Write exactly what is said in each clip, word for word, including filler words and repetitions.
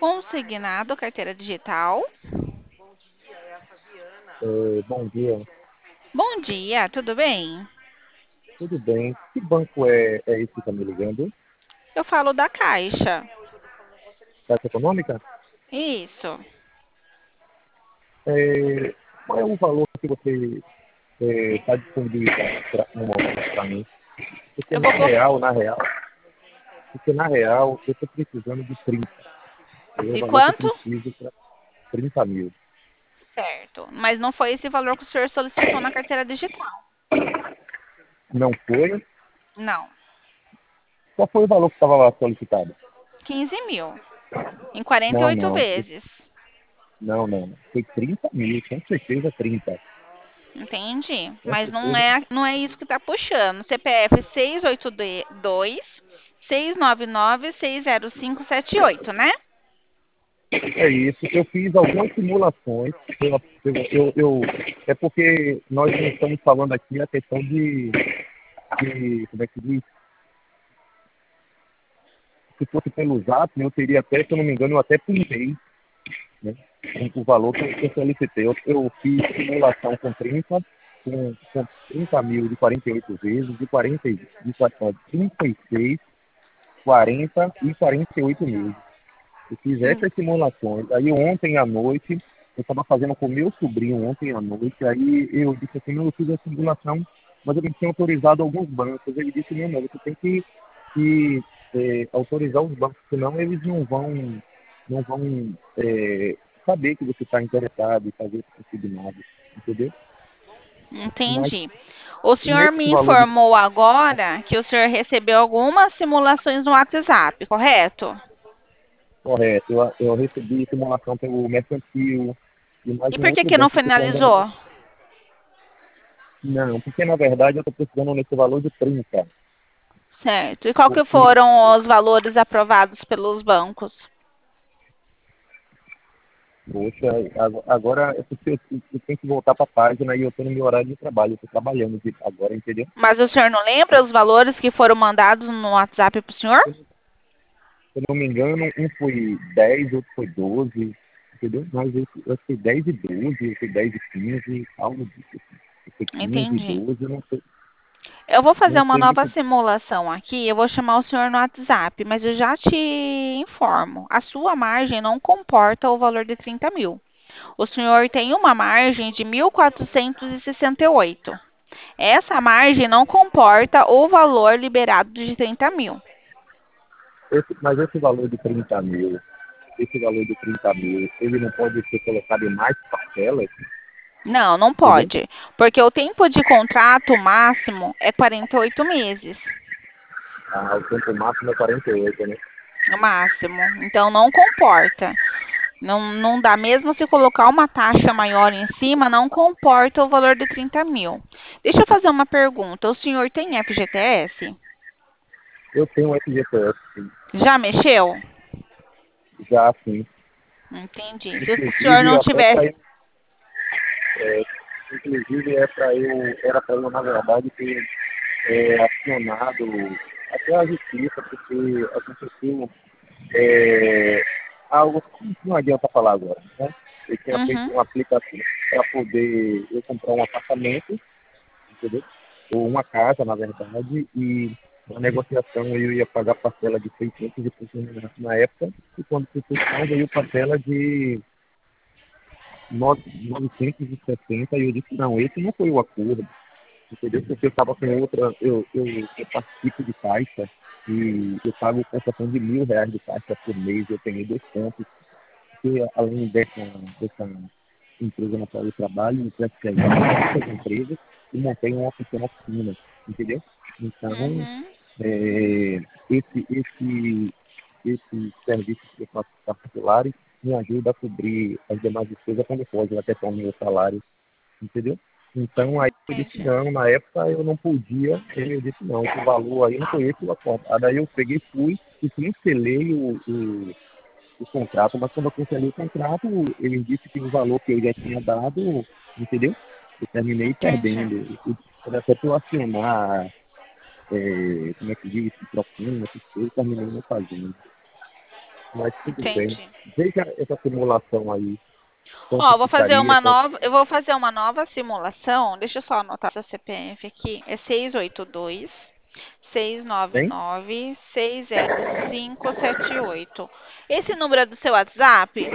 Consignado, carteira digital. É, bom dia, Bom dia, tudo bem? tudo bem? Que banco é, é esse que está me ligando? Eu falo da Caixa. Caixa Econômica? Isso. É, qual é o valor que você está disponibilizando pra, no momento para mim? Porque Eu na vou colocar. real, na real, porque na real eu estou precisando de trinta. É o De valor que eu quanto? preciso para trinta mil. Certo. Mas não foi esse valor que o senhor solicitou na carteira digital. Não foi? Não. Qual foi o valor que estava solicitado? quinze mil. Em quarenta e Não, oito não. vezes. Não, não. Foi trinta mil, com certeza trinta. Entendi. Com Mas não certeza. é, não é isso que está puxando. C P F seis oito dois, seis nove nove, seis zero cinco sete oito, né? É isso. Eu fiz algumas simulações. Eu, eu, eu- é porque nós não estamos falando aqui a questão de, de como é que diz? Se fosse pelo Zap, eu teria até, se eu não me engano, eu até pintei, né? O valor que eu, que eu solicitei. Eu, eu fiz simulação com trinta, com, com trinta mil de quarenta e oito vezes, de quarenta, e- de trinta e seis, quarenta e quarenta e oito meses. Eu fiz Hum, essas simulações. Aí ontem à noite, eu estava fazendo com meu sobrinho ontem à noite, aí eu disse assim, não, eu fiz a simulação, mas eu não tinha autorizado alguns bancos. Ele disse, não, mas você tem que, que é, autorizar os bancos, senão eles não vão, não vão é, saber que você está interessado em fazer esse consignado, entendeu? Mas Entendi. O senhor nesse me valor de informou agora que o senhor recebeu algumas simulações no WhatsApp, correto? correto, eu, eu recebi simulação pelo mercantil e mais E um por que outro que não banco que eu ainda não. finalizou? Não, porque na verdade eu estou precisando nesse valor de trinta. Certo. E qual que Porque, foram os valores aprovados pelos bancos? poxa, ag- agora é porque eu, eu tenho que voltar para a página e eu estou no meu horário de trabalho, eu estou trabalhando de- agora, entendeu? Mas o senhor não lembra os valores que foram mandados no WhatsApp para o senhor? Se eu não me engano, um foi dez, outro foi doze, entendeu? Mas eu, eu acho que foi dez e doze, eu foi dez e quinze, algo disso. Assim. Eu foi quinze e Entendi. doze, eu não sei, Eu vou fazer não uma sei nova muito. simulação aqui. Eu vou chamar o senhor no WhatsApp, mas eu já te informo. A sua margem não comporta o valor de trinta mil. O senhor tem uma margem de mil quatrocentos e sessenta e oito. Essa margem não comporta o valor liberado de trinta mil. Esse, mas esse valor de trinta mil, esse valor de trinta mil, ele não pode ser colocado em mais parcelas, Não, não entendeu? pode, porque o tempo de contrato máximo é quarenta e oito meses, Ah, o tempo máximo é quarenta e oito, né? no máximo. Então não comporta. Não, não dá, mesmo se colocar uma taxa maior em cima, não comporta o valor de trinta mil. Deixa eu fazer uma pergunta. O senhor tem F G T S? Eu tenho um F G T S, sim, Já mexeu? já assim. Entendi. Se o senhor Inclusive, não até para tivesse. eu, é, inclusive é para eu, era para eu, na verdade, ter é, acionado até a justiça, porque aconteceu é, algo que não adianta falar agora, né? Eu tinha feito Uhum, uma aplicação para poder eu comprar um apartamento, entendeu? Ou uma casa, na verdade, e na negociação eu ia pagar parcela de seiscentos e poucos reais na época, e quando fui puxar, veio parcela de novecentos e sessenta, e eu disse, não, esse não foi o acordo, entendeu? Porque eu estava com outra, eu, eu, eu participo de taxa, e eu pago prestação de mil reais de taxa por mês, eu tenho dois pontos, porque além dessa, dessa empresa na qual eu trabalho, eu prestei outras empresas e montei uma pequena oficina, entendeu? Então, uhum. é, esse, esse, esse serviço que eu faço particulares me ajuda a cobrir as demais despesas quando pode, até com o meu salário, entendeu? Então, aí eu disse, Entendi. não, na época eu não podia, eu disse, não, esse valor aí não foi esse o acordo. Aí daí eu peguei, fui e cancelei o, o, o contrato, mas quando eu cancelei o contrato, ele disse que o valor que eu já tinha dado, entendeu? Eu terminei Entendi. perdendo. E, até para eu acionar, é, como é que diz, propina, essas coisas, terminei não fazendo. mas tudo bem. Entendi. Veja essa simulação aí, Ó, quanto eu vou fazer ficaria, uma quanto... nova, eu vou fazer uma nova simulação. Deixa eu só anotar seu C P F aqui. É seis oito dois, seis nove Hein? nove, seis zero cinco sete oito. Esse número é do seu WhatsApp?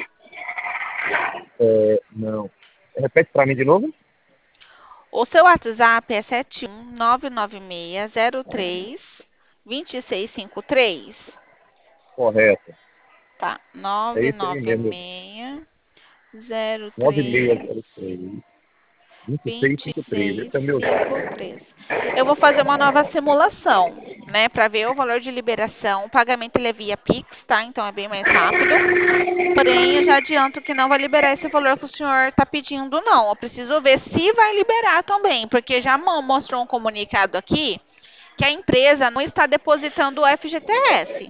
É, não. Repete para mim de novo? O seu WhatsApp é sete um nove nove seis zero três dois seis cinco três? Correto. Tá, É esse aí mesmo. nove nove seis zero três nove seis zero três, dois seis cinco três. Esse é o meu. dois seis cinco três. Eu vou fazer uma nova simulação, né, para ver o valor de liberação. O pagamento ele é via Pix, tá? Então é bem mais rápido. Porém, eu já adianto que não vai liberar esse valor que o senhor está pedindo, não. Eu preciso ver se vai liberar também, porque já mo- mostrou um comunicado aqui que a empresa não está depositando o F G T S.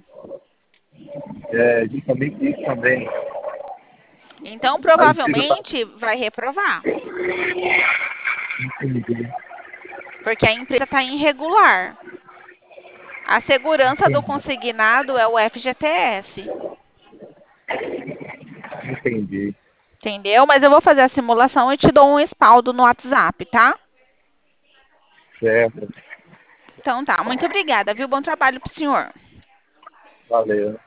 É justamente isso também. Então, A empresa está provavelmente vai reprovar, entendendo. porque a empresa está irregular. A segurança do Entendi. consignado é o F G T S, Entendi. entendeu? Mas eu vou fazer a simulação e te dou um respaldo no WhatsApp, tá? Certo. Então tá, muito obrigada, viu? Bom trabalho pro senhor. Valeu.